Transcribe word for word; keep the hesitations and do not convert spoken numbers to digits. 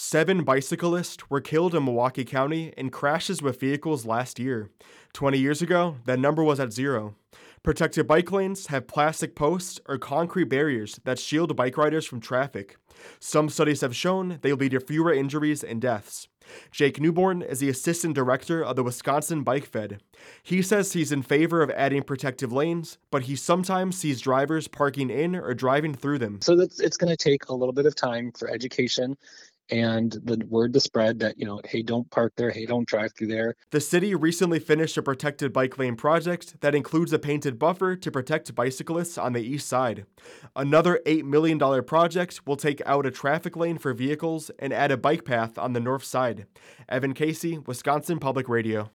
Seven bicyclists were killed in Milwaukee County in crashes with vehicles last year. twenty years ago, that number was at zero. Protected bike lanes have plastic posts or concrete barriers that shield bike riders from traffic. Some studies have shown they lead to fewer injuries and deaths. Jake Newborn is the assistant director of the Wisconsin Bike Fed. He says he's in favor of adding protective lanes, but he sometimes sees drivers parking in or driving through them. So that's, it's going to take a little bit of time for education and the word to spread that, you know, hey, don't park there, hey, don't drive through there. The city recently finished a protected bike lane project that includes a painted buffer to protect bicyclists on the east side. Another eight million dollars project will take out a traffic lane for vehicles and add a bike path on the north side. Evan Casey, Wisconsin Public Radio.